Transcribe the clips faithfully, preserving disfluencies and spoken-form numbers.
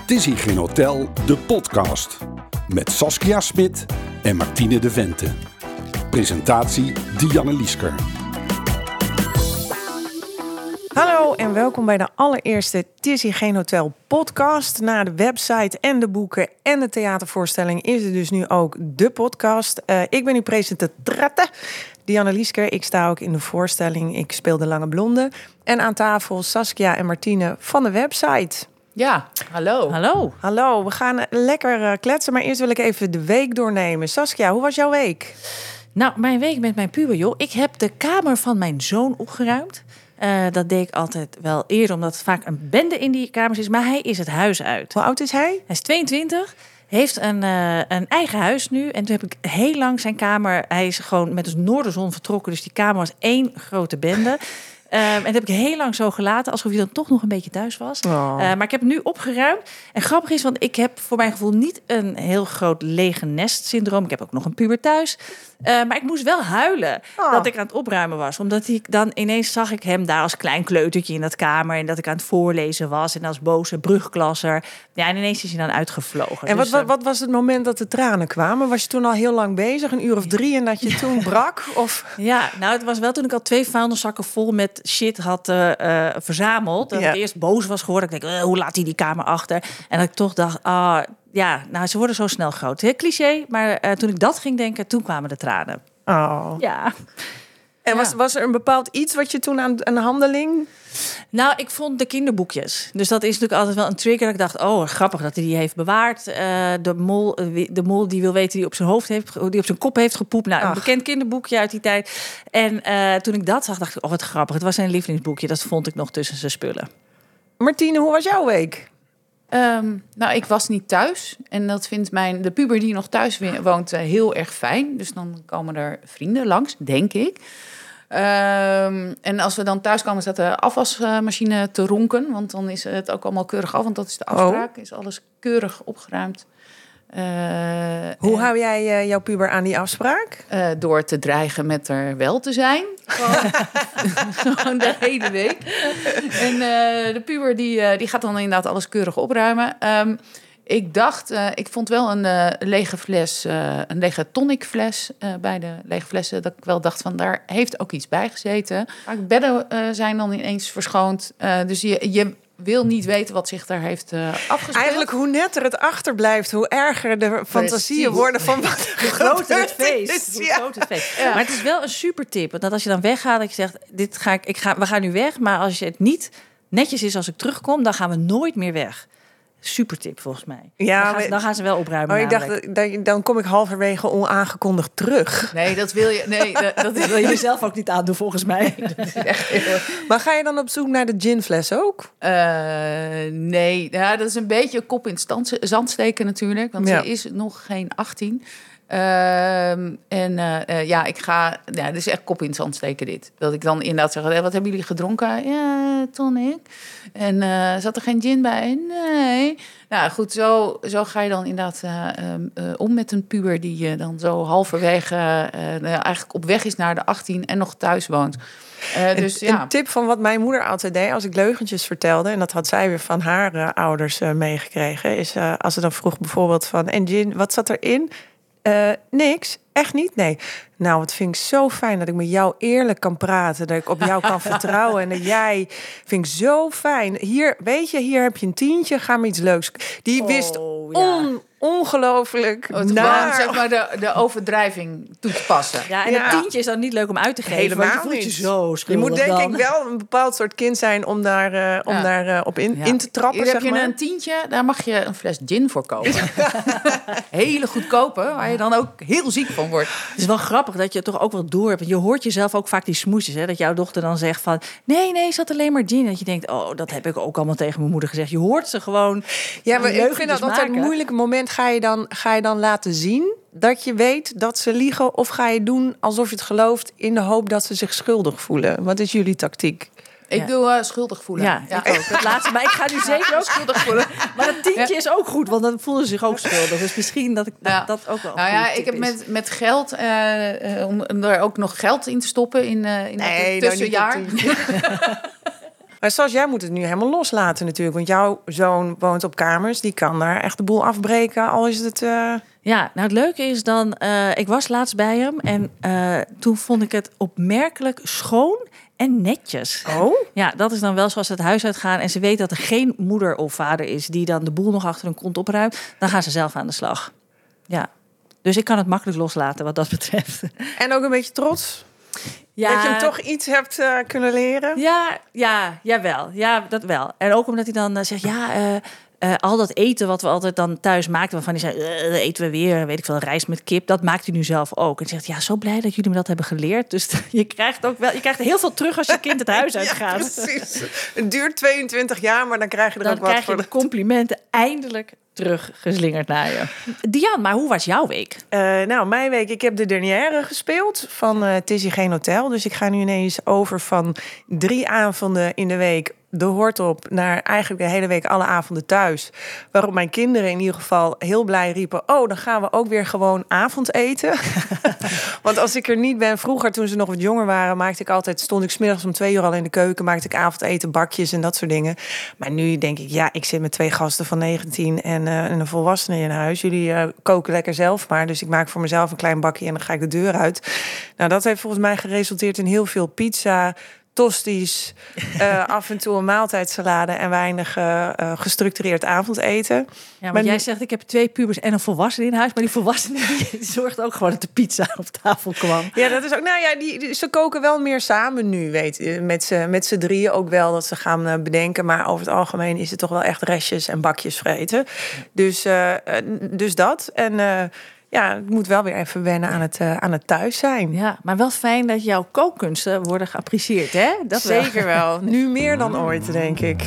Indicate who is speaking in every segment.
Speaker 1: Het is hier geen hotel, de podcast. Met Saskia Smit en Martine de Vente. Presentatie Dianne Liesker.
Speaker 2: Hallo en welkom bij de allereerste Het is hier geen hotel podcast. Na de website en de boeken en de theatervoorstelling is er dus nu ook de podcast. Uh, ik ben uw presentatrice, Dianne Liesker. Ik sta ook in de voorstelling. Ik speel de Lange Blonde. En aan tafel Saskia en Martine van de website.
Speaker 3: Ja, hallo.
Speaker 2: Hallo. Hallo, we gaan lekker uh, kletsen, maar eerst wil ik even de week doornemen. Saskia, hoe was jouw week?
Speaker 3: Nou, mijn week met mijn puber, joh. Ik heb de kamer van mijn zoon opgeruimd. Uh, dat deed ik altijd wel eerder, omdat het vaak een bende in die kamers is. Maar hij is het huis uit.
Speaker 2: Hoe oud is hij? Hij
Speaker 3: is tweeëntwintig. Heeft een, uh, een eigen huis nu. En toen heb ik heel lang zijn kamer... Hij is gewoon met de noorderzon vertrokken. Dus die kamer was één grote bende. Um, en dat heb ik heel lang zo gelaten, alsof hij dan toch nog een beetje thuis was. Oh. Uh, maar ik heb het nu opgeruimd. En grappig is, want ik heb voor mijn gevoel niet een heel groot lege nest syndroom. Ik heb ook nog een puber thuis. Uh, maar ik moest wel huilen oh. dat ik aan het opruimen was. Omdat ik dan ineens zag ik hem daar als klein kleutertje in dat kamer. En dat ik aan het voorlezen was. En als boze brugklasser. Ja, en ineens is hij dan uitgevlogen.
Speaker 2: En
Speaker 3: dus,
Speaker 2: wat, wat, wat was het moment dat de tranen kwamen? Was je toen al heel lang bezig? Een uur of drie en dat je toen brak? Of?
Speaker 3: Ja, nou het was wel toen ik al twee vuilniszakken vol met shit had uh, uh, verzameld. Dat ja. ik eerst boos was geworden. Ik denk, uh, hoe laat hij die kamer achter? En dat ik toch dacht, ah, ja, nou ze worden zo snel groot. Heel cliché, maar uh, toen ik dat ging denken, toen kwamen de tranen.
Speaker 2: Oh.
Speaker 3: Ja.
Speaker 2: En ja. was, was er een bepaald iets wat je toen aan een handeling...
Speaker 3: Nou, ik vond de kinderboekjes. Dus dat is natuurlijk altijd wel een trigger. Ik dacht, oh, grappig dat hij die heeft bewaard. Uh, de mol, de mol die wil weten die op zijn hoofd heeft, die op zijn kop heeft gepoept. Nou, een Ach. bekend kinderboekje uit die tijd. En uh, toen ik dat zag, dacht ik, oh, wat grappig. Het was zijn lievelingsboekje. Dat vond ik nog tussen zijn spullen.
Speaker 2: Martine, hoe was jouw week?
Speaker 4: Um, nou, ik was niet thuis. En dat vindt mijn, de puber die nog thuis woont uh, heel erg fijn. Dus dan komen er vrienden langs, denk ik. Um, en als we dan thuis komen, staat de afwasmachine te ronken. Want dan is het ook allemaal keurig af. Want dat is de afspraak. Oh. Is alles keurig opgeruimd. Uh,
Speaker 2: Hoe en, hou jij uh, jouw puber aan die afspraak?
Speaker 4: Uh, door te dreigen met er wel te zijn. Gewoon, gewoon de hele week. En uh, de puber die, uh, die gaat dan inderdaad alles keurig opruimen. Um, Ik dacht, uh, ik vond wel een uh, lege fles, uh, een lege tonicfles uh, bij de lege flessen. Dat ik wel dacht van, daar heeft ook iets bij gezeten. Maar bedden uh, zijn dan ineens verschoond. Uh, dus je, je wil niet weten wat zich daar heeft uh, afgespeeld.
Speaker 2: Eigenlijk hoe netter het achterblijft, hoe erger de fantasieën Precies. worden van wat
Speaker 3: hoe groter het feest. Hoe ja. groter het feest. Ja. Maar het is wel een super tip. Dat als je dan weggaat, dat je zegt, dit ga ik, ik ga, we gaan nu weg. Maar als je het niet netjes is als ik terugkom, dan gaan we nooit meer weg. Super tip volgens mij. Ja, dan, gaan ze, dan gaan ze wel opruimen.
Speaker 2: Oh, ik dacht, dan, dan kom ik halverwege onaangekondigd terug.
Speaker 4: Nee, dat wil je. Nee, dat, dat
Speaker 3: wil je zelf ook niet aandoen volgens mij. Dat is echt heel...
Speaker 2: Maar ga je dan op zoek naar de ginfles ook?
Speaker 4: Uh, nee, ja, dat is een beetje kop in het stand, zand steken natuurlijk, want ja. ze is nog geen achttien. Uh, en uh, uh, ja, ik ga... Ja, dit is echt kop in het zand steken dit. Dat ik dan inderdaad zeg, hey, wat hebben jullie gedronken? Ja, tonic. En uh, zat er geen gin bij? Nee. Nou goed, zo, zo ga je dan inderdaad uh, uh, om met een puber die uh, dan zo halverwege uh, uh, eigenlijk op weg is naar de achttien en nog thuis woont. Uh, dus,
Speaker 2: een,
Speaker 4: ja.
Speaker 2: een tip van wat mijn moeder altijd deed als ik leugentjes vertelde, en dat had zij weer van haar uh, ouders uh, meegekregen, is uh, als ze dan vroeg bijvoorbeeld van, en gin, wat zat erin? Uh, niks, echt niet, nee. Nou, het vind ik zo fijn dat ik met jou eerlijk kan praten, dat ik op jou kan vertrouwen en dat jij, vind ik zo fijn. Hier, weet je, hier heb je een tientje, ga me iets leuks. Die wist oh, ja. on, ongelooflijk
Speaker 4: oh, naar... Zeg maar de, de overdrijving toe te passen.
Speaker 3: Ja, en ja. een tientje is dan niet leuk om uit te geven.
Speaker 2: Helemaal
Speaker 3: je voelt je zo
Speaker 2: Je moet denk
Speaker 3: dan.
Speaker 2: ik wel een bepaald soort kind zijn om daar, uh, om ja. daar uh, op in, ja. in te trappen.
Speaker 4: Hier
Speaker 2: zeg
Speaker 4: heb je
Speaker 2: maar.
Speaker 4: een tientje, daar mag je een fles gin voor kopen. Hele goedkope, waar je dan ook heel ziek van wordt.
Speaker 3: Het is wel grappig dat je het toch ook wel door hebt. Je hoort jezelf ook vaak die smoesjes. Hè? Dat jouw dochter dan zegt van, nee, nee, zat alleen maar gin. Dat je denkt, oh, dat heb ik ook allemaal tegen mijn moeder gezegd. Je hoort ze gewoon.
Speaker 2: Ja, maar ik vind dat altijd een moeilijk moment. Ga je dan, ga je dan laten zien dat je weet dat ze liegen, of ga je doen alsof je het gelooft in de hoop dat ze zich schuldig voelen? Wat is jullie tactiek?
Speaker 4: Ik ja. doe uh, schuldig voelen.
Speaker 3: Ja, ja, ik ook. Dat laatste, maar ik ga nu zeker ook schuldig voelen. Maar dat tientje ja. is ook goed, want dan voelen ze zich ook schuldig. Dus misschien dat ik dat, ja. dat ook wel
Speaker 4: nou ja, ik heb met, met geld, uh, uh, om er ook nog geld in te stoppen in, uh, in
Speaker 2: nee,
Speaker 4: dat tussenjaar.
Speaker 2: Nou Maar Sas, jij moet het nu helemaal loslaten natuurlijk. Want jouw zoon woont op kamers. Die kan daar echt de boel afbreken. Al is het... Uh...
Speaker 3: Ja, nou het leuke is dan... Uh, ik was laatst bij hem. En uh, toen vond ik het opmerkelijk schoon en netjes.
Speaker 2: Oh?
Speaker 3: Ja, dat is dan wel zoals ze het huis uitgaan. En ze weet dat er geen moeder of vader is... die dan de boel nog achter hun kont opruimt. Dan gaan ze zelf aan de slag. Ja. Dus ik kan het makkelijk loslaten wat dat betreft.
Speaker 2: En ook een beetje trots? Ja. Dat je hem toch iets hebt uh, kunnen leren?
Speaker 3: Ja, ja, jawel. Ja, dat wel. En ook omdat hij dan uh, zegt... ja, uh, uh, al dat eten wat we altijd dan thuis maakten... waarvan hij zei, uh, eten we weer, weet ik veel, rijst met kip. Dat maakt hij nu zelf ook. En hij zegt, ja, zo blij dat jullie me dat hebben geleerd. Dus je krijgt ook wel, je krijgt heel veel terug als je kind het huis uitgaat.
Speaker 2: Ja, precies. Het duurt tweeëntwintig jaar, maar dan krijg je er
Speaker 3: dan
Speaker 2: ook wat voor.
Speaker 3: Dan krijg je de complimenten eindelijk teruggeslingerd naar je. Diane, maar hoe was jouw week?
Speaker 2: Uh, nou, mijn week, ik heb de dernière gespeeld van uh, Het is hier geen hotel. Dus ik ga nu ineens over van drie avonden in de week de hort op naar eigenlijk de hele week alle avonden thuis. Waarop mijn kinderen in ieder geval heel blij riepen... oh, dan gaan we ook weer gewoon avondeten. Want als ik er niet ben... Vroeger, toen ze nog wat jonger waren... maakte ik altijd, stond ik 's middags om twee uur al in de keuken... maakte ik avondeten, bakjes en dat soort dingen. Maar nu denk ik, ja, ik zit met twee gasten van negentien... en, uh, en een volwassene in huis. Jullie uh, koken lekker zelf maar. Dus ik maak voor mezelf een klein bakje en dan ga ik de deur uit. Nou, dat heeft volgens mij geresulteerd in heel veel pizza... tosties, uh, af en toe een maaltijdsalade... en weinig uh, uh, gestructureerd avondeten.
Speaker 3: Ja, maar, maar jij nu... zegt, ik heb twee pubers en een volwassene in huis... maar die volwassene die zorgt ook gewoon dat de pizza op tafel kwam.
Speaker 2: Ja, dat is ook... Nou ja, die, die, ze koken wel meer samen nu, weet je. Met z'n, met z'n drieën ook wel dat ze gaan uh, bedenken... maar over het algemeen is het toch wel echt restjes en bakjes vreten. Dus, uh, dus dat. En... Uh, Ja, ik moet wel weer even wennen aan het, uh, aan het thuis zijn.
Speaker 3: Ja, maar wel fijn dat jouw kookkunsten worden geapprecieerd, hè? Dat
Speaker 2: Zeker wel. wel. Nu meer dan ooit, denk ik.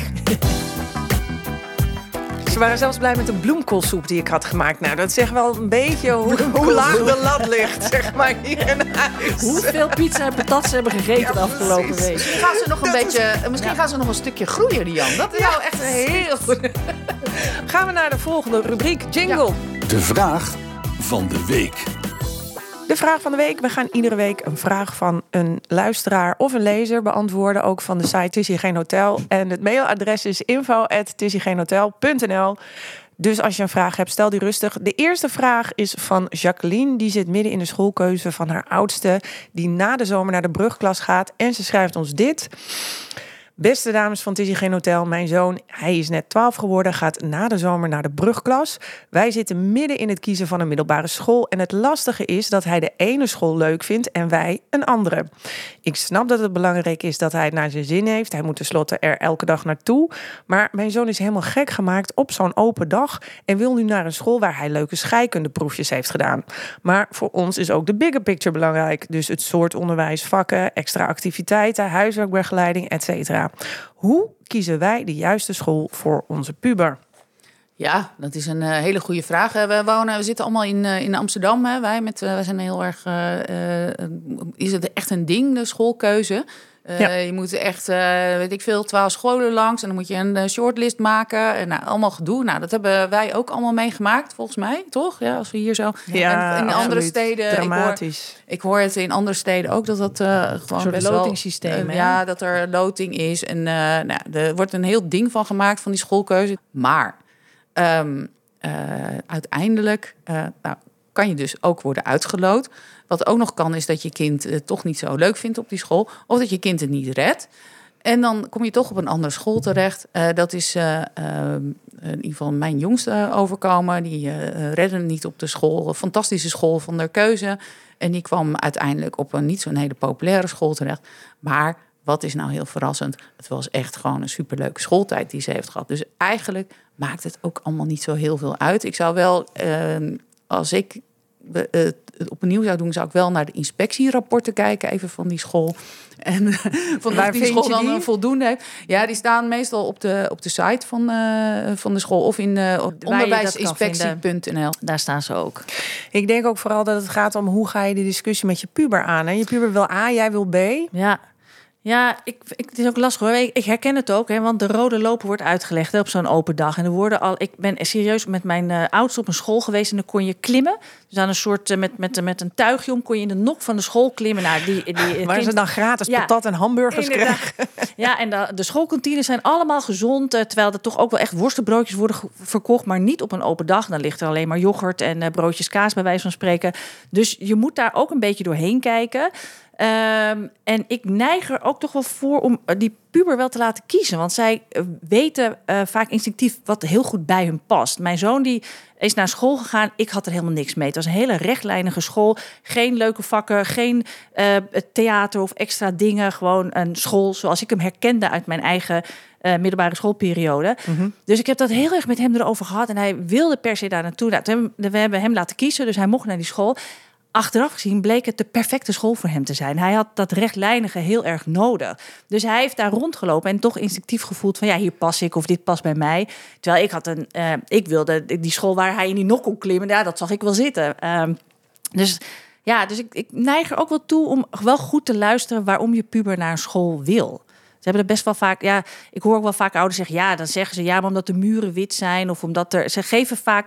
Speaker 2: Ze waren zelfs blij met de bloemkoolsoep die ik had gemaakt. Nou, dat zegt wel een beetje hoe, hoe laag de lat ligt, zeg maar, hier in huis.
Speaker 3: Hoeveel pizza en patat ze hebben gegeten ja, de afgelopen week.
Speaker 4: Misschien gaan ze nog een dat beetje, is... misschien ja. gaan ze nog een stukje groeien, Diane. Dat is ja, nou echt heel goed.
Speaker 2: Gaan we naar de volgende rubriek, jingle.
Speaker 1: Ja. De vraag van de week.
Speaker 2: De vraag van de week. We gaan iedere week een vraag van een luisteraar of een lezer beantwoorden. Ook van de site Het is hier geen hotel. En het mailadres is info at het is hier geen hotel punt n l. Dus als je een vraag hebt, stel die rustig. De eerste vraag is van Jacqueline. Die zit midden in de schoolkeuze van haar oudste... die na de zomer naar de brugklas gaat. En ze schrijft ons dit... Beste dames van Het is hier geen hotel, mijn zoon, hij is net twaalf geworden, gaat na de zomer naar de brugklas. Wij zitten midden in het kiezen van een middelbare school en het lastige is dat hij de ene school leuk vindt en wij een andere. Ik snap dat het belangrijk is dat hij het naar zijn zin heeft, hij moet tenslotte er elke dag naartoe. Maar mijn zoon is helemaal gek gemaakt op zo'n open dag en wil nu naar een school waar hij leuke scheikundeproefjes heeft gedaan. Maar voor ons is ook de bigger picture belangrijk, dus het soort onderwijs, vakken, extra activiteiten, huiswerkbegeleiding, et cetera. Hoe kiezen wij de juiste school voor onze puber?
Speaker 4: Ja, dat is een uh, hele goede vraag. We wonen, we zitten allemaal in, uh, in Amsterdam. Hè. Wij, met, uh, wij zijn heel erg. Uh, uh, is het echt een ding, de schoolkeuze? Uh, ja. Je moet echt, uh, weet ik veel, twaalf scholen langs. En dan moet je een uh, shortlist maken. En nou, allemaal gedoe. Nou, dat hebben wij ook allemaal meegemaakt, volgens mij. Toch? Ja, als we hier zo...
Speaker 2: Ja,
Speaker 4: en in
Speaker 2: absoluut.
Speaker 4: andere steden...
Speaker 2: Dramatisch.
Speaker 4: Ik hoor, ik hoor het in andere steden ook, dat dat uh, gewoon
Speaker 3: een
Speaker 4: best
Speaker 3: lotingsysteem,
Speaker 4: wel... Uh, ja, dat er loting is. En uh, nou, er wordt een heel ding van gemaakt, van die schoolkeuze. Maar um, uh, uiteindelijk... Uh, nou, kan je dus ook worden uitgeloot. Wat ook nog kan, is dat je kind het toch niet zo leuk vindt op die school. Of dat je kind het niet redt. En dan kom je toch op een andere school terecht. Uh, dat is uh, uh, in ieder geval mijn jongste overkomen. Die uh, redde het niet op de school. Een fantastische school van haar keuze. En die kwam uiteindelijk op een niet zo'n hele populaire school terecht. Maar wat is nou heel verrassend? Het was echt gewoon een superleuke schooltijd die ze heeft gehad. Dus eigenlijk maakt het ook allemaal niet zo heel veel uit. Ik zou wel, uh, als ik... Uh, het opnieuw zou doen, zou ik wel naar de inspectierapporten kijken, even van die school. En van waar die school dan die? voldoende heeft. Ja, die staan meestal op de, op de site van, uh, van de school of in uh, onderwijsinspectie punt n l.
Speaker 3: Daar staan ze ook.
Speaker 2: Ik denk ook vooral dat het gaat om hoe ga je de discussie met je puber aan. Hè? Je puber wil A, jij wil B.
Speaker 3: Ja. Ja, ik, ik, het is ook lastig hoor. Ik, ik herken het ook, hè, want de rode loper wordt uitgelegd hè, op zo'n open dag. En er worden al. Ik ben serieus met mijn uh, oudste op een school geweest en dan kon je klimmen. Dus aan een soort uh, met, met, met een tuigje om kon je in de nok van de school klimmen. Nou, die, die,
Speaker 2: Waar
Speaker 3: kind...
Speaker 2: ze dan gratis ja, patat en hamburgers krijgen.
Speaker 3: Ja, en de, de schoolkantines zijn allemaal gezond, uh, terwijl er toch ook wel echt worstenbroodjes worden ge- verkocht, maar niet op een open dag. Dan ligt er alleen maar yoghurt en uh, broodjes kaas bij wijze van spreken. Dus je moet daar ook een beetje doorheen kijken. Um, en ik neig er ook toch wel voor om die puber wel te laten kiezen. Want zij uh, weten uh, vaak instinctief wat heel goed bij hun past. Mijn zoon die is naar school gegaan. Ik had er helemaal niks mee. Het was een hele rechtlijnige school. Geen leuke vakken, geen uh, theater of extra dingen. Gewoon een school zoals ik hem herkende uit mijn eigen uh, middelbare schoolperiode. Mm-hmm. Dus ik heb dat heel erg met hem erover gehad. En hij wilde per se daar naartoe. Nou, we hebben hem laten kiezen, dus hij mocht naar die school. Achteraf gezien bleek het de perfecte school voor hem te zijn. Hij had dat rechtlijnige heel erg nodig. Dus hij heeft daar rondgelopen en toch instinctief gevoeld van ja, hier pas ik of dit past bij mij. Terwijl ik had een, uh, ik wilde die school waar hij in die nok kon klimmen, ja, dat zag ik wel zitten. Um, dus ja, dus ik, ik neig er ook wel toe om wel goed te luisteren waarom je puber naar een school wil. Ze hebben er best wel vaak, ja, ik hoor ook wel vaak ouders zeggen, ja, dan zeggen ze ja, maar omdat de muren wit zijn of omdat er, ze geven vaak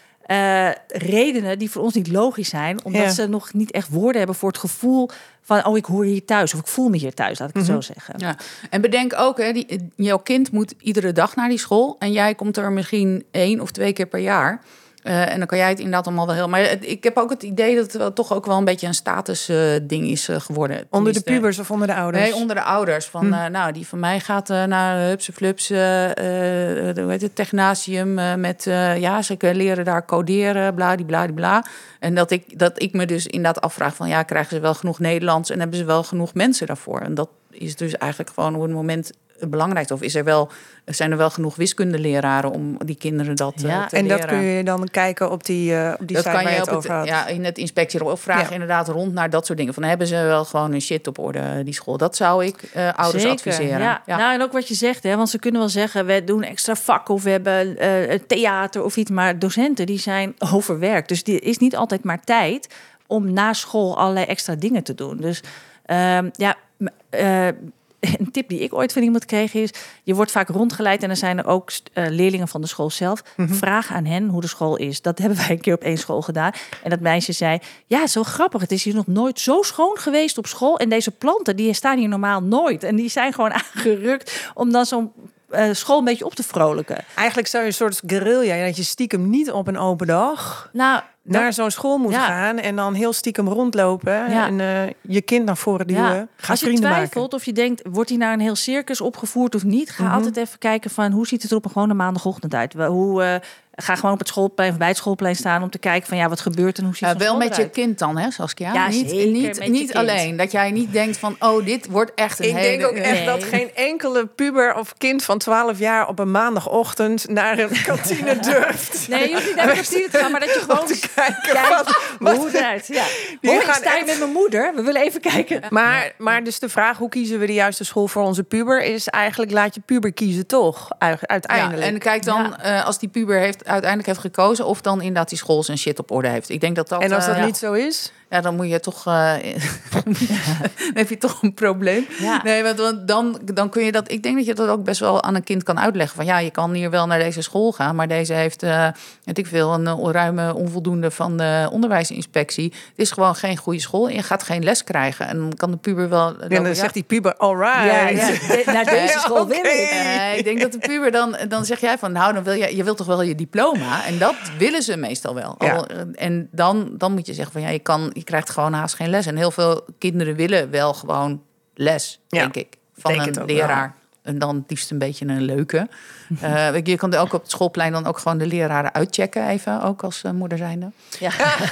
Speaker 3: Uh, redenen die voor ons niet logisch zijn, omdat ja. ze nog niet echt woorden hebben voor het gevoel van oh, ik hoor hier thuis of ik voel me hier thuis, laat ik mm-hmm. het zo zeggen.
Speaker 4: Ja. En bedenk ook, hè, die, jouw kind moet iedere dag naar die school en jij komt er misschien één of twee keer per jaar. Uh, en dan kan jij het inderdaad allemaal wel heel... Maar het, ik heb ook het idee dat het wel, toch ook wel een beetje een status uh, ding is uh, geworden.
Speaker 2: Onder Tenminste, de pubers of onder de ouders?
Speaker 4: Nee, onder de ouders. Van, hm. uh, nou, die van mij gaat uh, naar Hupse Flups, uh, uh, hoe heet het, Technasium. Uh, met, uh, ja, ze leren daar coderen, bladibladibla. En dat ik, dat ik me dus inderdaad afvraag van... ja, krijgen ze wel genoeg Nederlands en hebben ze wel genoeg mensen daarvoor? En dat is dus eigenlijk gewoon op het moment... het belangrijkste. Of is er wel, zijn er wel genoeg wiskundeleraren om die kinderen dat ja, uh, te
Speaker 2: en
Speaker 4: leren?
Speaker 2: En dat kun je dan kijken op die, uh, op die
Speaker 4: dat
Speaker 2: site
Speaker 4: kan
Speaker 2: waar je
Speaker 4: je
Speaker 2: het
Speaker 4: op
Speaker 2: over
Speaker 4: het,
Speaker 2: had.
Speaker 4: Ja, in het inspectiebureau. Of vraag ja. inderdaad rond naar dat soort dingen. Van hebben ze wel gewoon een shit op orde, die school? Dat zou ik uh, ouders
Speaker 3: Zeker,
Speaker 4: adviseren.
Speaker 3: Ja. Ja. Nou, en ook wat je zegt, hè, want ze kunnen wel zeggen... we doen extra vak of we hebben uh, theater of iets. Maar docenten, die zijn overwerkt. Dus er is niet altijd maar tijd om na school allerlei extra dingen te doen. Dus uh, ja... Uh, een tip die ik ooit van iemand kreeg is... je wordt vaak rondgeleid en er zijn er ook uh, leerlingen van de school zelf. Mm-hmm. Vraag aan hen hoe de school is. Dat hebben wij een keer op één school gedaan. En dat meisje zei, ja, zo grappig. Het is hier nog nooit zo schoon geweest op school. En deze planten, die staan hier normaal nooit. En die zijn gewoon aangerukt om dan zo'n uh, school een beetje op te vrolijken.
Speaker 2: Eigenlijk zou je een soort guerrilla... dat je stiekem niet op een open dag...
Speaker 3: Nou,
Speaker 2: naar
Speaker 3: dat,
Speaker 2: zo'n school moet ja. gaan en dan heel stiekem rondlopen ja. en uh, je kind naar voren duwen. Ja.
Speaker 3: Ga Als je twijfelt maken. Of je denkt, wordt hij naar een heel circus opgevoerd of niet? Ga mm-hmm. altijd even kijken van hoe ziet het er op een gewone maandagochtend uit? Hoe uh, ga gewoon op het schoolplein of bij het schoolplein staan om te kijken van ja, wat gebeurt er en hoe ziet het
Speaker 4: uh,
Speaker 3: wel
Speaker 4: met
Speaker 3: eruit?
Speaker 4: Je kind dan, hè, Saskia?
Speaker 3: Ja,
Speaker 4: niet
Speaker 3: zeker,
Speaker 4: niet, niet alleen dat jij niet denkt van oh, dit wordt echt een
Speaker 2: Ik
Speaker 4: hele...
Speaker 2: denk ook echt
Speaker 3: nee.
Speaker 2: dat geen enkele puber of kind van twaalf jaar op een maandagochtend naar een kantine durft.
Speaker 3: Nee, je hoeft niet naar de kantine te gaan, maar dat je gewoon
Speaker 2: te kijken.
Speaker 3: Kijkt, hoe het eruit. Ja. Hoor, ik sta hier echt... met mijn moeder. We willen even kijken.
Speaker 2: Maar, maar dus de vraag, hoe kiezen we de juiste school voor onze puber... is eigenlijk laat je puber kiezen toch, uiteindelijk.
Speaker 4: Ja, en kijk dan, ja. uh, als die puber heeft, uiteindelijk heeft gekozen... of dan inderdaad die school zijn shit op orde heeft. Ik denk dat dat...
Speaker 2: En als dat
Speaker 4: uh,
Speaker 2: ja.
Speaker 4: niet
Speaker 2: zo is...
Speaker 4: Ja, dan moet je toch... Uh, dan heb je toch een probleem. Ja. Nee, want dan, dan kun je dat... Ik denk dat je dat ook best wel aan een kind kan uitleggen. Van ja, je kan hier wel naar deze school gaan... maar deze heeft, uh, weet ik veel, een uh, ruime onvoldoende van de onderwijsinspectie. Het is gewoon geen goede school. En je gaat geen les krijgen. En dan kan de puber wel...
Speaker 2: En dan, dan zegt die puber, all right. Ja, ja.
Speaker 3: De, naar deze school okay. wil ik.
Speaker 4: Uh, ik denk dat de puber dan... Dan zeg jij van, nou, dan wil je, je wilt toch wel je diploma? En dat willen ze meestal wel. Ja. Al, en dan, dan moet je zeggen van, ja, je kan... Je krijgt gewoon haast geen les. En heel veel kinderen willen wel gewoon les, ja, denk ik. Van denk een leraar. Wel. En dan liefst een beetje een leuke. Uh, je kan ook op het schoolplein dan ook gewoon de leraren uitchecken even. Ook als uh, moeder zijnde.
Speaker 3: Ja.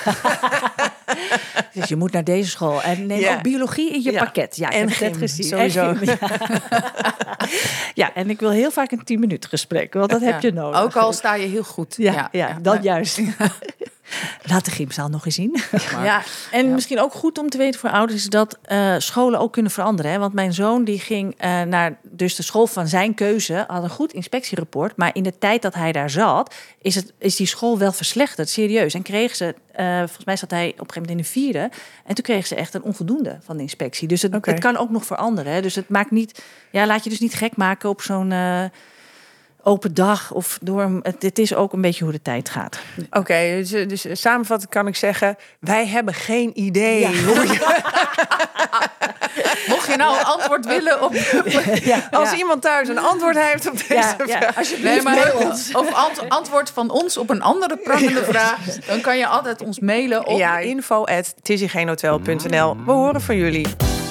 Speaker 3: Dus je moet naar deze school. En neem ja. ook biologie in je ja. pakket. Ja, ik en heb het net gezien.
Speaker 2: Sowieso.
Speaker 3: En ja. Ja, en ik wil heel vaak een tien minuten gesprek. Want dat ja. heb je nodig.
Speaker 4: Ook al sta je heel goed.
Speaker 3: Ja, ja, ja. ja. dat juist. Laat de gymzaal nog eens zien.
Speaker 4: Maar,
Speaker 3: ja, en
Speaker 4: ja.
Speaker 3: misschien ook goed om te weten voor ouders is dat uh, scholen ook kunnen veranderen. Hè? Want mijn zoon die ging uh, naar dus de school van zijn keuze, had een goed inspectierapport, maar in de tijd dat hij daar zat, is, het, is die school wel verslechterd, serieus. En kregen ze, uh, volgens mij zat hij op een gegeven moment in de vierde, en toen kregen ze echt een onvoldoende van de inspectie. Dus het,
Speaker 2: Okay.
Speaker 3: het kan ook nog veranderen. Hè? Dus het maakt niet, ja, laat je dus niet gek maken op zo'n Uh, open dag of door. Het, het is ook een beetje hoe de tijd gaat.
Speaker 2: Oké, okay, dus, dus samenvattend kan ik zeggen, wij hebben geen idee.
Speaker 3: Ja.
Speaker 2: Hoe je...
Speaker 4: Mocht je nou een antwoord willen op...
Speaker 3: Ja,
Speaker 2: Als
Speaker 3: ja.
Speaker 2: iemand thuis een antwoord heeft op deze
Speaker 3: Ja, ja.
Speaker 2: vraag.
Speaker 3: Alsjeblieft,
Speaker 4: Nee, maar
Speaker 3: mail ons.
Speaker 4: of ant- antwoord van ons op een andere prangende vraag, dan kan je altijd ons mailen op...
Speaker 2: Ja, info at tizzygeenhotel punt n l. We horen van jullie.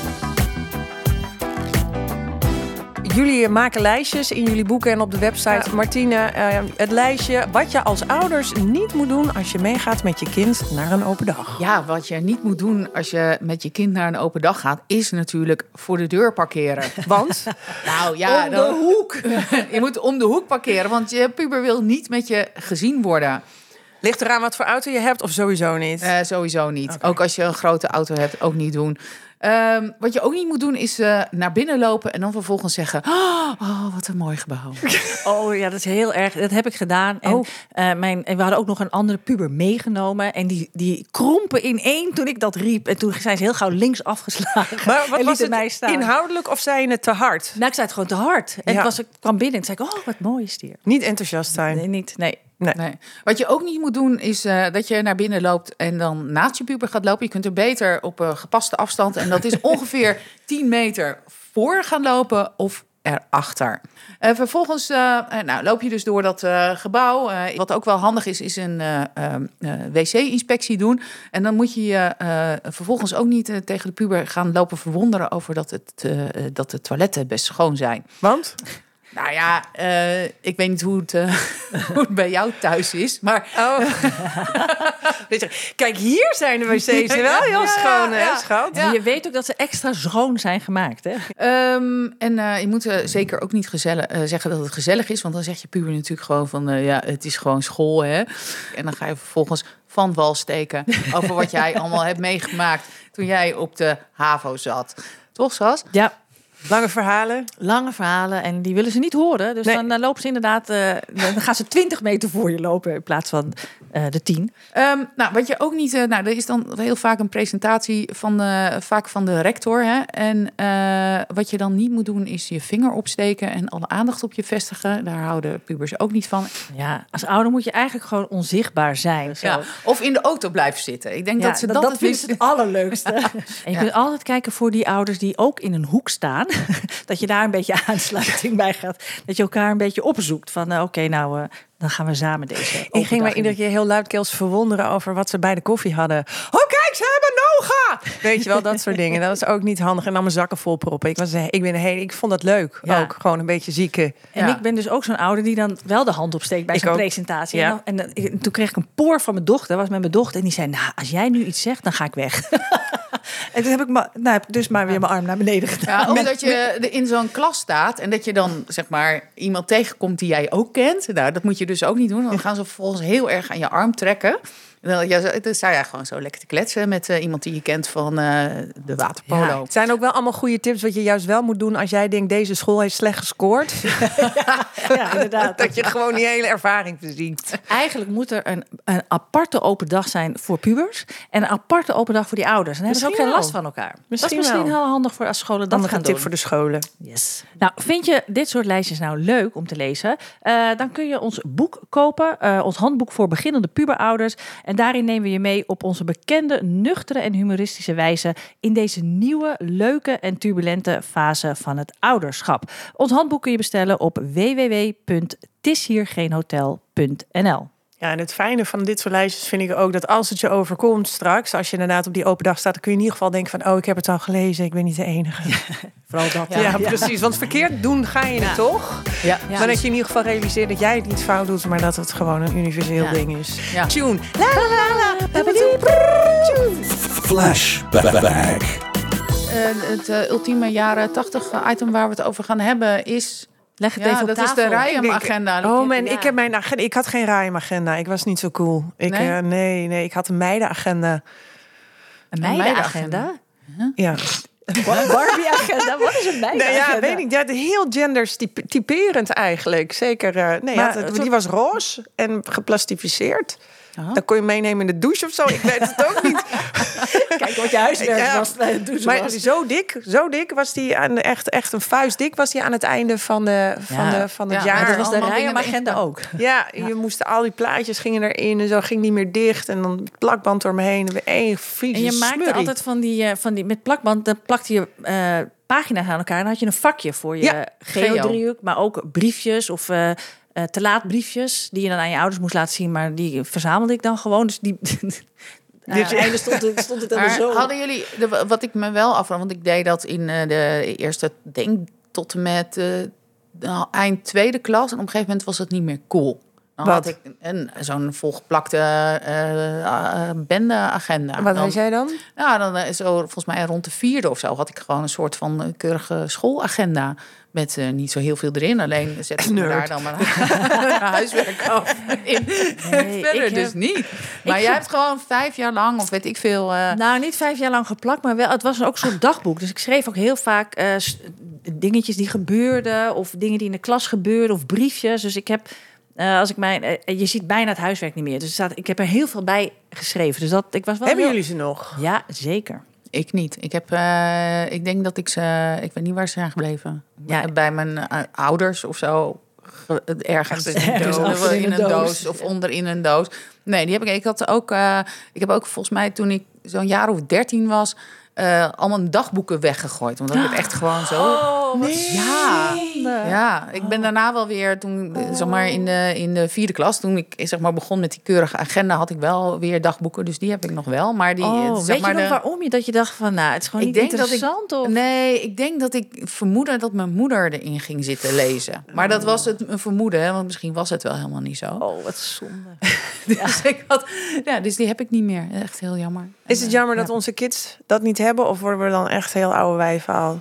Speaker 2: Jullie maken lijstjes in jullie boeken en op de website. Ja. Martine, uh, het lijstje wat je als ouders niet moet doen als je meegaat met je kind naar een open dag.
Speaker 4: Ja, wat je niet moet doen als je met je kind naar een open dag gaat, is natuurlijk voor de deur parkeren.
Speaker 2: Want?
Speaker 4: Nou ja,
Speaker 3: om de
Speaker 4: dan,
Speaker 3: hoek.
Speaker 4: Je moet om de hoek parkeren, want je puber wil niet met je gezien worden.
Speaker 2: Ligt eraan wat voor auto je hebt of sowieso niet?
Speaker 4: Uh, sowieso niet.
Speaker 2: Okay.
Speaker 4: Ook als je een grote auto hebt, ook niet doen. Um, wat je ook niet moet doen is uh, naar binnen lopen en dan vervolgens zeggen, oh, wat een mooi gebouw.
Speaker 3: Oh ja, dat is heel erg. Dat heb ik gedaan. En,
Speaker 2: oh.
Speaker 3: uh, mijn, en we hadden ook nog een andere puber meegenomen. En die, die krompen ineen toen ik dat riep. En toen zijn ze heel gauw links afgeslagen.
Speaker 2: Maar wat
Speaker 3: en
Speaker 2: was het
Speaker 3: mij staan.
Speaker 2: Inhoudelijk of zei je het te hard?
Speaker 3: Nou, ik zei het gewoon te hard. En
Speaker 2: ja.
Speaker 3: het was, ik kwam binnen en zei ik, oh, wat mooi is die hier.
Speaker 2: Niet enthousiast zijn?
Speaker 3: Nee, niet. Nee.
Speaker 2: Nee.
Speaker 4: Nee. Wat je ook niet moet doen is uh, dat je naar binnen loopt en dan naast je puber gaat lopen. Je kunt er beter op een gepaste afstand. En dat is ongeveer tien meter voor gaan lopen of erachter. Uh, vervolgens uh, nou, loop je dus door dat uh, gebouw. Uh, wat ook wel handig is, is een uh, uh, W C-inspectie doen. En dan moet je je uh, vervolgens ook niet uh, tegen de puber gaan lopen verwonderen over dat, het, uh, dat de toiletten best schoon zijn.
Speaker 2: Want?
Speaker 4: Nou ja, uh, ik weet niet hoe het, uh, hoe het bij jou thuis is, maar...
Speaker 2: Oh. Kijk, hier zijn de wc's wel heel
Speaker 4: ja,
Speaker 2: schoon,
Speaker 4: ja,
Speaker 2: hè,
Speaker 4: ja.
Speaker 2: schat?
Speaker 3: Ja. Je weet ook dat ze extra schoon zijn gemaakt, hè?
Speaker 4: Um, en uh, je moet uh, zeker ook niet gezellig, uh, zeggen dat het gezellig is, want dan zegt je puber natuurlijk gewoon van, uh, ja, het is gewoon school, hè? En dan ga je vervolgens van wal steken over wat jij allemaal hebt meegemaakt toen jij op de HAVO zat. Toch, Sas?
Speaker 3: Ja.
Speaker 2: Lange verhalen.
Speaker 3: Lange verhalen en die willen ze niet horen. Dus nee. dan uh, lopen ze inderdaad, uh, dan gaan ze twintig meter voor je lopen in plaats van uh, de tien.
Speaker 4: Um, nou, wat je ook niet, uh, nou, er is dan heel vaak een presentatie van, uh, vaak van de rector. Hè? En uh, wat je dan niet moet doen is je vinger opsteken en alle aandacht op je vestigen. Daar houden pubers ook niet van.
Speaker 3: Ja, als ouder moet je eigenlijk gewoon onzichtbaar zijn. Zo.
Speaker 4: Ja, of in de auto blijven zitten. Ik denk
Speaker 3: ja,
Speaker 4: dat ze
Speaker 3: dat,
Speaker 4: dat,
Speaker 3: dat
Speaker 4: het
Speaker 3: vinden ze het allerleukste. En je
Speaker 4: ja.
Speaker 3: kunt altijd kijken voor die ouders die ook in een hoek staan. Dat je daar een beetje aansluiting bij gaat. Dat je elkaar een beetje opzoekt. Van uh, oké, okay, nou, uh, dan gaan we samen deze.
Speaker 2: Ik ging mij iedere keer heel luidkeels verwonderen over wat ze bij de koffie hadden. Oh, kijk, ze hebben Noga! Weet je wel, dat soort dingen. Dat is ook niet handig. En dan mijn zakken vol proppen. Ik, was, ik, ben, hey, ik vond dat leuk. Ja. Ook gewoon een beetje zieke.
Speaker 3: En
Speaker 2: ja.
Speaker 3: ik ben dus ook zo'n ouder die dan wel de hand opsteekt bij zo'n presentatie.
Speaker 2: Ja.
Speaker 3: En, dan, en toen kreeg ik een poor van mijn dochter. Was met mijn dochter. En die zei, nou, als jij nu iets zegt, dan ga ik weg. En toen heb ik ma- nou, dus maar weer mijn arm naar beneden gedaan.
Speaker 4: Ja, omdat je in zo'n klas staat en dat je dan zeg maar iemand tegenkomt die jij ook kent. Nou, dat moet je dus ook niet doen. Dan gaan ze vervolgens heel erg aan je arm trekken. Dan, ja, dan sta je gewoon zo lekker te kletsen met uh, iemand die je kent van uh, de waterpolo.
Speaker 2: Ja, het zijn ook wel allemaal goede tips wat je juist wel moet doen als jij denkt deze school heeft slecht gescoord.
Speaker 3: ja, ja, inderdaad.
Speaker 2: Dat je gewoon die hele ervaring verziekt.
Speaker 3: Eigenlijk moet er een, een aparte open dag zijn voor pubers en een aparte open dag voor die ouders. En dan hebben ze ook geen last van elkaar.
Speaker 2: Misschien
Speaker 3: dat is misschien
Speaker 2: wel.
Speaker 3: heel handig voor als scholen dat gaan
Speaker 2: een tip
Speaker 3: doen.
Speaker 2: voor de scholen.
Speaker 3: Yes. Nou, vind je dit soort lijstjes nou leuk om te lezen? Uh, dan kun je ons boek kopen, uh, ons handboek voor beginnende puberouders. En daarin nemen we je mee op onze bekende, nuchtere en humoristische wijze in deze nieuwe, leuke en turbulente fase van het ouderschap. Ons handboek kun je bestellen op w w w punt t is hier geen hotel punt n l.
Speaker 2: Ja, en het fijne van dit soort lijstjes vind ik ook dat als het je overkomt straks, als je inderdaad op die open dag staat, dan kun je in ieder geval denken van, oh, ik heb het al gelezen, ik ben niet de enige.
Speaker 3: Vooral dat.
Speaker 2: Ja, ja, precies. Want verkeerd doen ga je
Speaker 3: ja.
Speaker 2: het toch?
Speaker 3: Ja.
Speaker 2: Ja. Maar dat je in ieder geval realiseert dat jij het niet fout doet, maar dat het gewoon een universeel
Speaker 3: ja.
Speaker 2: ding is.
Speaker 4: Ja.
Speaker 2: Tune. La la la la.
Speaker 1: Flashback.
Speaker 4: Uh, het uh, ultieme jaren tachtig item waar we het over gaan hebben is
Speaker 3: Leg het
Speaker 4: Ja,
Speaker 3: even op
Speaker 4: dat
Speaker 3: tafel.
Speaker 4: is de Rayam-agenda.
Speaker 2: Oh, mijn,
Speaker 3: Ja.
Speaker 2: ik heb mijn agenda. Ik had geen Rayam-agenda. Ik was niet zo cool. Ik,
Speaker 4: Nee?
Speaker 2: nee? Uh, nee, nee, ik had een meidenagenda.
Speaker 3: Een meidenagenda?
Speaker 2: Ja.
Speaker 3: Barbie-agenda? Wat is een meidenagenda?
Speaker 2: Nee, ja, weet ik. Ja, heel gendertyperend eigenlijk. Zeker. Uh, nee,
Speaker 3: Maar,
Speaker 2: had het,
Speaker 3: soort...
Speaker 2: die was roze en geplastificeerd.
Speaker 3: Oh.
Speaker 2: Dan kon je meenemen in de douche of zo. Ik weet het ook niet.
Speaker 3: Kijk wat je huiswerk
Speaker 2: Ja,
Speaker 3: was. bij de douche
Speaker 2: maar
Speaker 3: was.
Speaker 2: zo dik, zo dik was die aan de, echt, echt een vuist dik was die aan het einde van, de, van,
Speaker 3: Ja.
Speaker 2: de, van het
Speaker 4: Ja,
Speaker 2: jaar.
Speaker 3: Maar dat was de
Speaker 4: allemaal dingen
Speaker 3: Rayam-agenda ook.
Speaker 2: Ja, je moest al die plaatjes gingen erin en zo ging niet meer dicht en dan plakband door me heen en weer één vieze
Speaker 3: En je maakte
Speaker 2: smurrie.
Speaker 3: altijd van die, uh, van die met plakband, dan plakte je uh, pagina's aan elkaar en dan had je een vakje voor je
Speaker 2: Ja,
Speaker 3: geodriehoek, maar ook briefjes of uh, uh, te laat briefjes die je dan aan je ouders moest laten zien, maar die verzamelde ik dan gewoon. Dus die aan het einde stond het, stond het dan
Speaker 4: Maar
Speaker 3: zo.
Speaker 4: hadden jullie, de, wat ik me wel afvraag, want ik deed dat in uh, de eerste, denk tot en met uh, nou, eind tweede klas. En op een gegeven moment was het niet meer cool. Dan
Speaker 2: Wat?
Speaker 4: had ik een, zo'n volgeplakte uh, uh, bende-agenda.
Speaker 2: Wat
Speaker 4: dan,
Speaker 2: had jij dan?
Speaker 4: Nou, dan uh, zo volgens mij rond de vierde of zo had ik gewoon een soort van uh, keurige schoolagenda. Met uh, niet zo heel veel erin. Alleen zette ik me daar dan mijn huiswerk af in.
Speaker 3: Nee,
Speaker 4: Verder
Speaker 3: ik
Speaker 4: dus
Speaker 3: heb-
Speaker 4: niet. Maar jij hebt gewoon vijf jaar lang, of weet ik veel... Uh,
Speaker 3: Nou, niet vijf jaar lang geplakt, maar wel. Het was ook een soort dagboek. Dus ik schreef ook heel vaak uh, s- dingetjes die gebeurden, of dingen die in de klas gebeurden, of briefjes. Dus ik heb, uh, als ik mijn, uh, je ziet bijna het huiswerk niet meer. Dus er staat, ik heb er heel veel bij geschreven. Dus dat, ik was wel.
Speaker 2: Hebben
Speaker 3: heel...
Speaker 2: jullie ze nog?
Speaker 3: Ja, zeker.
Speaker 4: Ik niet. Ik heb, uh, ik denk dat ik ze, ik weet niet waar ze zijn gebleven.
Speaker 3: Ja.
Speaker 4: Bij, bij mijn uh, ouders of zo. Ge- Ergens in een
Speaker 3: Ergens
Speaker 4: doos,
Speaker 3: achter in
Speaker 4: in
Speaker 3: een
Speaker 4: een
Speaker 3: doos.
Speaker 4: doos of onder in een doos. Nee, die heb ik. Ik had ook. Uh, ik heb ook volgens mij toen ik zo'n jaar of dertien was, uh, allemaal dagboeken weggegooid, omdat ik het echt gewoon zo.
Speaker 3: Oh,
Speaker 2: Nee.
Speaker 4: Ja.
Speaker 3: zonde.
Speaker 4: Ja, ik ben daarna wel weer toen,
Speaker 3: Oh.
Speaker 4: zeg maar in de, in de vierde klas, toen ik zeg maar begon met die keurige agenda, had ik wel weer dagboeken, dus die heb ik nog wel. Maar die,
Speaker 3: Oh,
Speaker 4: zeg
Speaker 3: weet
Speaker 4: maar
Speaker 3: je nog
Speaker 4: de,
Speaker 3: waarom je dat je dacht van, nou, het is gewoon
Speaker 4: Ik
Speaker 3: niet
Speaker 4: denk dat ik-
Speaker 3: interessant of...
Speaker 4: Nee, ik denk dat ik vermoedde dat mijn moeder erin ging zitten lezen. Maar dat was het een vermoeden, hè, want misschien was het wel helemaal niet zo.
Speaker 3: Oh, wat zonde.
Speaker 4: Dus, ik had, ja, dus die heb ik niet meer. Echt heel jammer.
Speaker 2: Is het jammer
Speaker 4: Ja.
Speaker 2: dat onze kids dat niet hebben of worden we dan echt heel oude wijven al?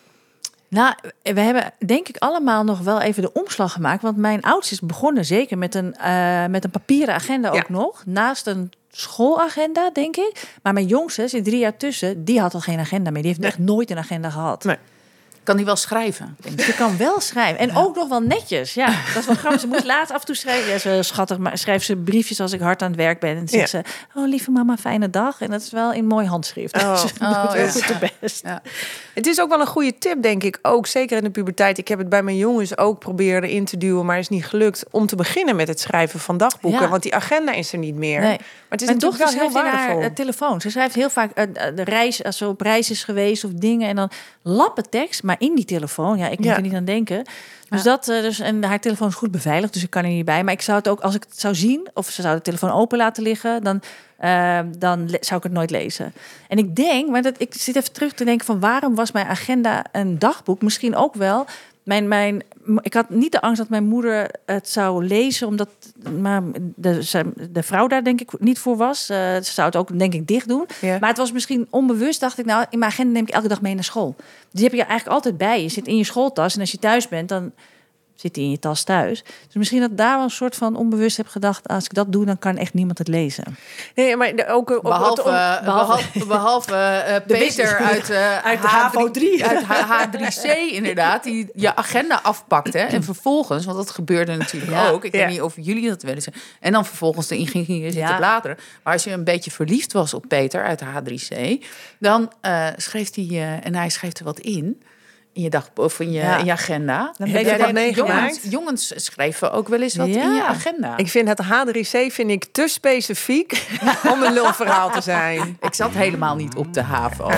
Speaker 3: Nou, we hebben denk ik allemaal nog wel even de omslag gemaakt. Want mijn oudste is begonnen zeker met een, uh, met een papieren agenda
Speaker 2: Ja.
Speaker 3: ook nog. Naast een schoolagenda, denk ik. Maar mijn jongste, zit drie jaar tussen, die had al geen agenda meer. Die heeft
Speaker 2: Nee.
Speaker 3: echt nooit een agenda gehad.
Speaker 2: Nee.
Speaker 4: Kan die wel schrijven, denk ik.
Speaker 3: Je kan wel schrijven. En ook nog wel netjes. Ja, dat is wel grappig. Ze moest laatst af en toe schrijven. Ja, ze schattig, maar schrijft ze briefjes als ik hard aan het werk ben. En dan zegt
Speaker 2: Ja.
Speaker 3: ze, oh lieve mama, fijne dag. En dat is wel in mooi handschrift.
Speaker 2: Oh.
Speaker 3: Ze
Speaker 4: Oh,
Speaker 3: doet wel
Speaker 4: ja.
Speaker 3: goed de best.
Speaker 4: Ja.
Speaker 2: Het is ook wel een goede tip, denk ik. Ook zeker in de puberteit. Ik heb het bij mijn jongens ook proberen in te duwen, maar is niet gelukt om te beginnen met het schrijven van dagboeken.
Speaker 3: Ja.
Speaker 2: Want die agenda is er niet meer.
Speaker 3: Nee.
Speaker 2: Maar het is
Speaker 3: Mijn
Speaker 2: natuurlijk
Speaker 3: dochter
Speaker 2: wel heel
Speaker 3: schrijft in haar
Speaker 2: waardevol.
Speaker 3: uh, telefoon. Ze schrijft heel vaak uh, de reis, als ze op reis is geweest of dingen. En dan lappen tekst, maar in die telefoon. Ja, ik moet
Speaker 2: Ja.
Speaker 3: er niet aan denken. Dus
Speaker 4: Ja.
Speaker 3: dat, uh, dus, en haar telefoon is goed beveiligd, dus ik kan er niet bij. Maar ik zou het ook, als ik het zou zien, of ze zou de telefoon open laten liggen, dan, uh, dan le- zou ik het nooit lezen. En ik denk, maar dat, ik zit even terug te denken van waarom was mijn agenda een dagboek? Misschien ook wel. Mijn, mijn, ik had niet de angst dat mijn moeder het zou lezen, omdat maar de, ze- de vrouw daar denk ik niet voor was. Uh, ze zou het ook denk ik dicht doen.
Speaker 2: Ja.
Speaker 3: Maar het was misschien onbewust, dacht ik, nou, in mijn agenda neem ik elke dag mee naar school. Dus die heb je eigenlijk altijd bij. Je zit in je schooltas en als je thuis bent, dan zit die in je tas thuis. Dus misschien dat ik daar wel een soort van onbewust heb gedacht, als ik dat doe, dan kan echt niemand het lezen.
Speaker 2: Nee, maar de- ook, ook
Speaker 4: Behalve,
Speaker 2: om-
Speaker 4: behalve, behalve, behalve uh, Peter
Speaker 3: business-
Speaker 4: uit, uh,
Speaker 3: uit de
Speaker 4: H
Speaker 3: H A V O drie.
Speaker 4: Uit H drie C inderdaad, die je agenda afpakte. En vervolgens, want dat gebeurde natuurlijk
Speaker 3: Ja.
Speaker 4: ook. Ik
Speaker 2: Ja.
Speaker 4: weet niet of jullie dat wel eens. En dan vervolgens erin ging je zitten
Speaker 3: Ja.
Speaker 4: bladeren. Maar als je een beetje verliefd was op Peter uit de H drie C, dan uh, schreef hij, uh, en hij schreef er wat in. In je dag of in je,
Speaker 3: Ja.
Speaker 4: in je agenda.
Speaker 3: Dan
Speaker 2: heb
Speaker 3: ben
Speaker 2: jij
Speaker 3: je
Speaker 2: dat meegemaakt?
Speaker 4: Jongens, jongens schrijven ook wel eens wat
Speaker 3: Ja.
Speaker 4: in je agenda.
Speaker 2: ik vind het H drie C vind ik te specifiek om een lulverhaal te zijn.
Speaker 4: Ik zat helemaal niet op de HAVO.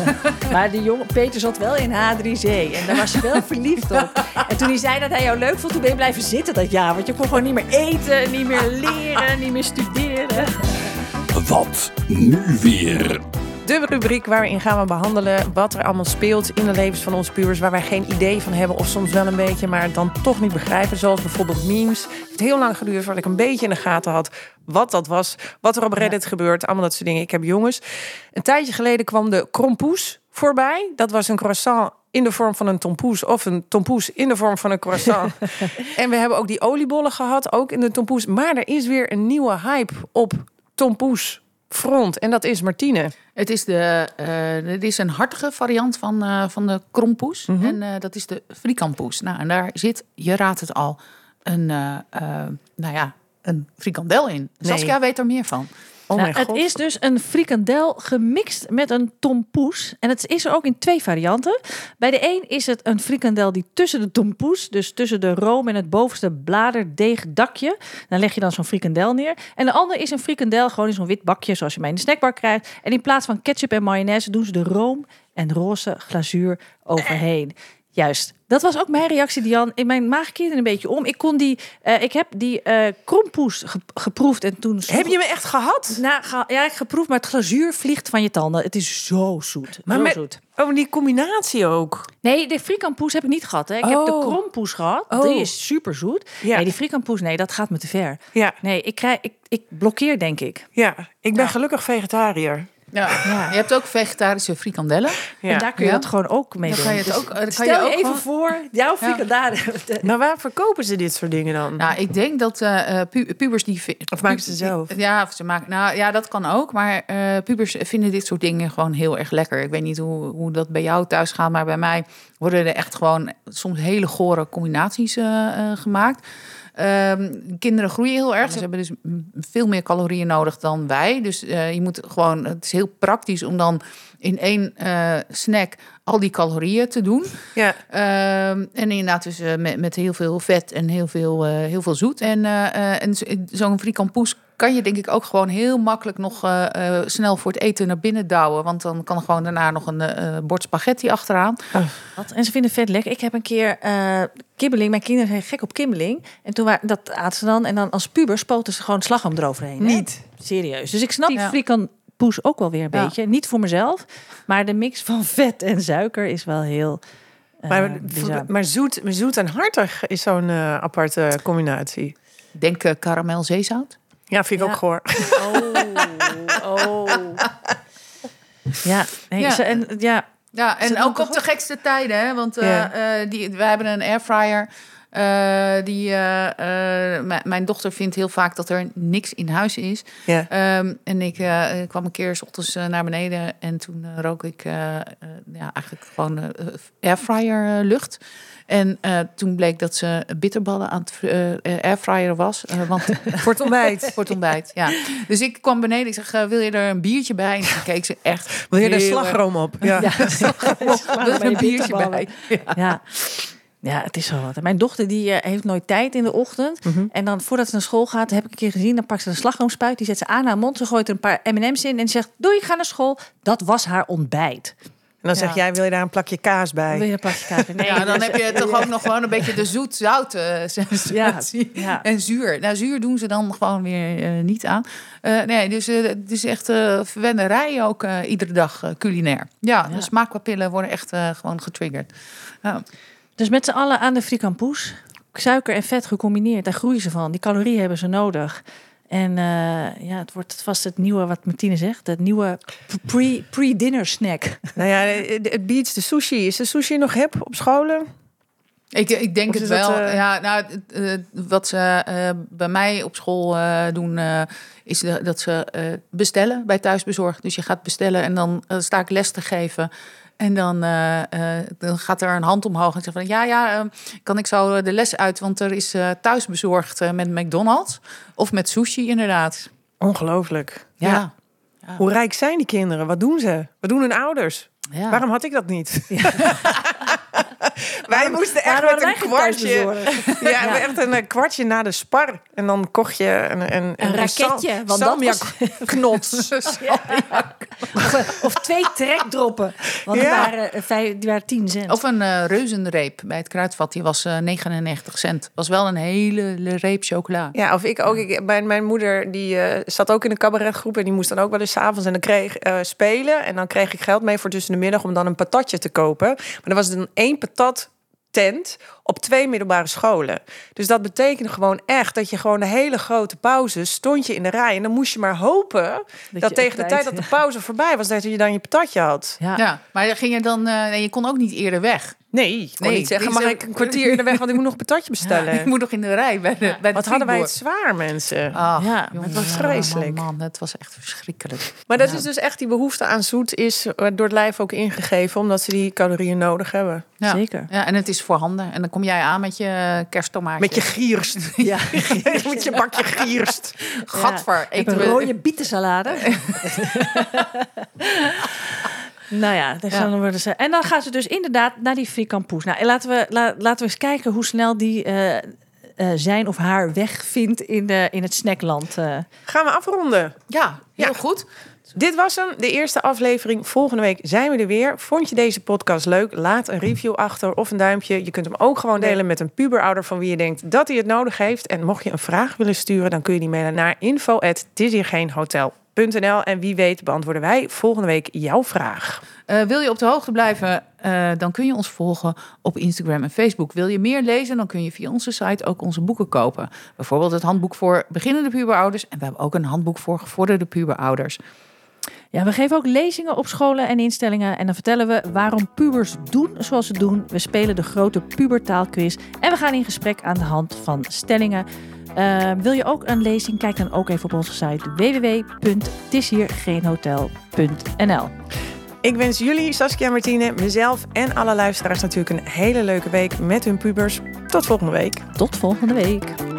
Speaker 3: Maar die jongen, Peter zat wel in H drie C en daar was je wel verliefd op. En toen hij zei dat hij jou leuk vond, toen ben je blijven zitten dat jaar. Want je kon gewoon niet meer eten, niet meer leren, niet meer studeren.
Speaker 1: Wat nu weer?
Speaker 2: De rubriek waarin gaan we behandelen wat er allemaal speelt in de levens van onze pubers, waar wij geen idee van hebben of soms wel een beetje, maar dan toch niet begrijpen. Zoals bijvoorbeeld memes. Het heeft heel lang geduurd voordat ik een beetje in de gaten had wat dat was, wat er op Reddit gebeurt, allemaal dat soort dingen. Ik heb jongens. Een tijdje geleden kwam de krompoes. voorbij. Dat was een croissant in de vorm van een tompoes of een tompoes in de vorm van een croissant. En we hebben ook die oliebollen gehad, ook in de tompoes. Maar er is weer een nieuwe hype op tompoes front en dat is Martine.
Speaker 4: Het is, de, uh, het is een hartige variant van, uh, van de krompoes. Mm-hmm. En uh, dat is de frikanpoes. Nou, en daar zit, je raadt het al, een, uh, uh, nou ja, een frikandel in. Nee. Saskia weet er meer van.
Speaker 3: Oh nou, het is dus een frikandel gemixt met een tompoes. En het is er ook in twee varianten. Bij de een is het een frikandel die tussen de tompoes, dus tussen de room en het bovenste bladerdeegdakje, dan leg je dan zo'n frikandel neer. En de ander is een frikandel gewoon in zo'n wit bakje, zoals je mij in de snackbar krijgt. En in plaats van ketchup en mayonaise doen ze de room en roze glazuur overheen. Juist. Dat was ook mijn reactie, Dian. In mijn maag keerde een beetje om. Ik kon die, uh, ik heb die uh, krompoes ge- geproefd en toen.
Speaker 2: Heb je me echt gehad?
Speaker 3: Nou, ga, ja, ik geproefd, maar het glazuur vliegt van je tanden. Het is zo zoet.
Speaker 2: Maar
Speaker 3: zo
Speaker 2: met,
Speaker 3: zoet.
Speaker 2: Oh, die combinatie ook.
Speaker 3: Nee, de frikanpoes heb ik niet gehad. Hè. Ik oh. heb de krompoes gehad. Oh. Die is super zoet. Ja. Nee, die frikanpoes, nee, dat gaat me te ver. Ja. Nee, ik krijg, ik, ik blokkeer, denk ik.
Speaker 2: Ja, ik ben
Speaker 3: ja.
Speaker 2: gelukkig vegetariër.
Speaker 4: Ja. Ja, je hebt ook vegetarische frikandellen.
Speaker 3: Ja. En daar kun je ja. dat gewoon ook mee doen.
Speaker 4: Kan je het
Speaker 3: dus
Speaker 4: ook, kan
Speaker 3: stel
Speaker 4: je
Speaker 3: je
Speaker 4: ook
Speaker 3: even
Speaker 4: gewoon...
Speaker 3: voor, jouw frikandellen. Ja.
Speaker 2: Maar waar verkopen ze dit soort dingen dan?
Speaker 4: Nou, ik denk dat uh, pu- pubers die...
Speaker 2: Of maken ze zelf?
Speaker 4: Ja, of ze maken, nou, ja, dat kan ook. Maar uh, pubers vinden dit soort dingen gewoon heel erg lekker. Ik weet niet hoe, hoe dat bij jou thuis gaat, maar bij mij worden er echt gewoon soms hele gore combinaties uh, uh, gemaakt. Um, kinderen groeien heel erg. Ze hebben dus veel meer calorieën nodig dan wij. Dus uh, je moet gewoon, het is heel praktisch om dan in één uh, snack al die calorieën te doen. Ja. Um, en inderdaad dus uh, met, met heel veel vet en heel veel, uh, heel veel zoet. En, uh, uh, en zo'n frikanpoes kan je denk ik ook gewoon heel makkelijk nog uh, uh, snel voor het eten naar binnen douwen. Want dan kan er gewoon daarna nog een uh, bord spaghetti achteraan.
Speaker 3: Oh. Wat? En ze vinden vet lekker. Ik heb een keer uh, kibbeling. Mijn kinderen zijn gek op kibbeling. En toen waren, dat aten ze dan. En dan als puber spoten ze gewoon slagroom eroverheen.
Speaker 2: Niet?
Speaker 3: Hè? Serieus. Dus ik snap
Speaker 2: ja.
Speaker 3: die frikanpoes ook wel weer een ja. beetje. Niet voor mezelf. Maar de mix van vet en suiker is wel heel... Uh,
Speaker 2: maar, maar zoet, zoet en hartig is zo'n uh, aparte combinatie.
Speaker 4: Denk uh, karamel zeezout.
Speaker 2: Ja, vind ik ja. ook goor.
Speaker 3: Oh, oh. Ja, nee, ja. Ze, en, ja.
Speaker 4: ja, en ook op goed? de gekste tijden. Hè? Want uh, ja. uh, die, wij hebben een airfryer. Uh, die, uh, uh, m- mijn dochter vindt heel vaak dat er niks in huis is. Ja. Um, en ik uh, kwam een keer 's ochtends uh, naar beneden. En toen uh, rook ik uh, uh, ja, eigenlijk gewoon uh, airfryer uh, lucht. En uh, toen bleek dat ze bitterballen aan het uh, airfryer was. Uh, want
Speaker 2: voor het ontbijt.
Speaker 4: Voor het ontbijt, ja. Dus ik kwam beneden. Ik zeg, uh, wil je er een biertje bij? En toen keek ze echt...
Speaker 2: Wil je er slagroom op? Ja,
Speaker 3: ja slagroom op. Wil er een biertje bij? Ja. ja. Ja, het is zo wat. Mijn dochter die uh, heeft nooit tijd in de ochtend. Mm-hmm. En dan voordat ze naar school gaat, heb ik een keer gezien, dan pakt ze een slagroomspuit. Die zet ze aan haar mond. Ze gooit er een paar M en M's in. En ze zegt, doei, ik ga naar school. Dat was haar ontbijt.
Speaker 2: En dan ja. zeg jij, wil je daar een plakje kaas bij?
Speaker 3: Wil je een plakje kaas bij?
Speaker 4: Nee, ja, dan heb je toch ook nog gewoon een beetje de zoet-zout uh, sensatie. Ja, ja. En zuur. Nou, zuur doen ze dan gewoon weer uh, niet aan. Uh, nee, dus uh, het is echt uh, verwennerij ook uh, iedere dag uh, culinair. Ja, ja. De smaakpapillen worden echt uh, gewoon getriggerd. Ja.
Speaker 3: Dus met z'n allen aan de frikanpoes. Suiker en vet gecombineerd, daar groeien ze van. Die calorieën hebben ze nodig. En uh, ja, het wordt vast het nieuwe, wat Martine zegt, het nieuwe pre, pre-dinner snack.
Speaker 2: Nou ja, het beats de sushi. Is de sushi nog hip op scholen?
Speaker 4: Ik, ik denk het wel. Het, uh... Ja, nou, uh, wat ze uh, bij mij op school uh, doen, uh, is de, dat ze uh, bestellen bij thuisbezorgd. Dus je gaat bestellen en dan uh, sta ik les te geven. En dan, uh, uh, dan gaat er een hand omhoog en zegt van... ja, ja, uh, kan ik zo de les uit? Want er is uh, thuisbezorgd uh, met McDonald's of met sushi inderdaad.
Speaker 2: Ongelooflijk.
Speaker 4: Ja. Ja.
Speaker 2: Ja. Hoe rijk zijn die kinderen? Wat doen ze? Wat doen hun ouders? Ja. Waarom had ik dat niet? Ja. Wij moesten echt met een kwartje... Ja, ja. echt een kwartje na de spar. En dan kocht je een, een,
Speaker 3: een, een raketje.
Speaker 2: Een salmiakknots.
Speaker 3: Ja. Of, of twee trekdroppen. Want ja. die, waren, vijf, die waren tien cent.
Speaker 4: Of een uh, reuzenreep bij het Kruidvat. Die was uh, negenennegentig cent. Was wel een hele reep chocola.
Speaker 2: Ja, of ik ook. Ik, mijn, mijn moeder die uh, zat ook in een cabaretgroep. En die moest dan ook wel eens 's avonds en dan kreeg uh, spelen. En dan kreeg ik geld mee voor tussen de middag om dan een patatje te kopen. Maar dan was het dan één patat tent op twee middelbare scholen. Dus dat betekende gewoon echt dat je gewoon de hele grote pauze stond je in de rij. En dan moest je maar hopen dat, dat tegen de tijd dat de pauze voorbij was, dat je dan je patatje had.
Speaker 4: Ja, ja, maar ging je dan, uh, je kon ook niet eerder weg.
Speaker 2: Nee, ik kon nee, niet zeggen, mag ik een kwartier in de weg, want ik moet nog een patatje bestellen. Ja,
Speaker 4: ik moet nog in de rij bij de, ja. bij de
Speaker 2: Wat hadden wij het zwaar, mensen.
Speaker 4: Ach,
Speaker 2: ja,
Speaker 4: jongen,
Speaker 2: het was vreselijk.
Speaker 4: Man, man, het was echt verschrikkelijk.
Speaker 2: Maar dat
Speaker 4: ja.
Speaker 2: is dus echt die behoefte aan zoet is door het lijf ook ingegeven, omdat ze die calorieën nodig hebben.
Speaker 4: Ja.
Speaker 3: Zeker.
Speaker 4: Ja, en het is voorhanden. En dan kom jij aan met je kersttomaatje.
Speaker 2: Met je gierst.
Speaker 3: Ja.
Speaker 2: Met je bakje gierst.
Speaker 4: Gadver.
Speaker 3: Ja. Eten we... Een rode bietensalade. Nou ja, daar ja. worden ze. En dan gaan ze dus inderdaad naar die frikampoes. Nou, laten we, la, laten we eens kijken hoe snel die uh, uh, zijn of haar weg vindt in, de, in het snackland. Uh.
Speaker 2: Gaan we afronden?
Speaker 4: Ja, heel ja. goed.
Speaker 2: Dit was hem, de eerste aflevering. Volgende week zijn we er weer. Vond je deze podcast leuk? Laat een review achter of een duimpje. Je kunt hem ook gewoon delen met een puberouder van wie je denkt dat hij het nodig heeft. En mocht je een vraag willen sturen, dan kun je die mailen naar info at het is hier geen hotel punt n l. En wie weet beantwoorden wij volgende week jouw vraag.
Speaker 4: Uh, wil je op de hoogte blijven, uh, dan kun je ons volgen op Instagram en Facebook. Wil je meer lezen, dan kun je via onze site ook onze boeken kopen. Bijvoorbeeld het handboek voor beginnende puberouders. En we hebben ook een handboek voor gevorderde puberouders.
Speaker 3: Ja, we geven ook lezingen op scholen en instellingen. En dan vertellen we waarom pubers doen zoals ze doen. We spelen de grote pubertaalquiz. En we gaan in gesprek aan de hand van stellingen. Uh, wil je ook een lezing? Kijk dan ook even op onze site w w w punt het is hier geen hotel punt n l.
Speaker 2: Ik wens jullie, Saskia en Martine, mezelf en alle luisteraars natuurlijk een hele leuke week met hun pubers. Tot volgende week.
Speaker 3: Tot volgende week.